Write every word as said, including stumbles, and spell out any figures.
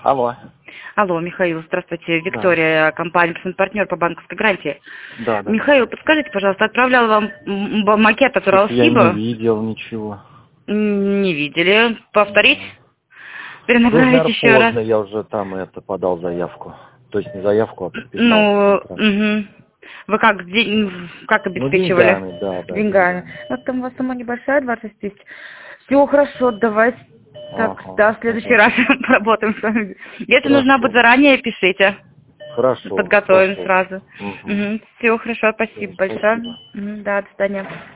Алло. Алло, Михаил, здравствуйте. Виктория, да. Компания «Партнер» по банковской гарантии. Да, да. Михаил, подскажите, пожалуйста, отправлял вам м- макет от Уралсиба? Я не видел ничего. Не видели. Повторить? Ну, Перенабрать еще поздно, раз. я уже там это подал заявку. То есть не заявку, а подписал. Ну, угу. Вы как, день, как обеспечивали? Ну, деньгами, да, да. Деньгами. Ну, там у вас сумма небольшая, двадцать тысяч. Все хорошо, давайте. Так, Ага, да, в следующий ага. раз поработаем с вами. Если Хорошо. нужна будет заранее, пишите. Хорошо. Подготовим Хорошо. сразу. Угу. Угу. Все хорошо, спасибо Все, большое. спасибо. Угу, да, до свидания.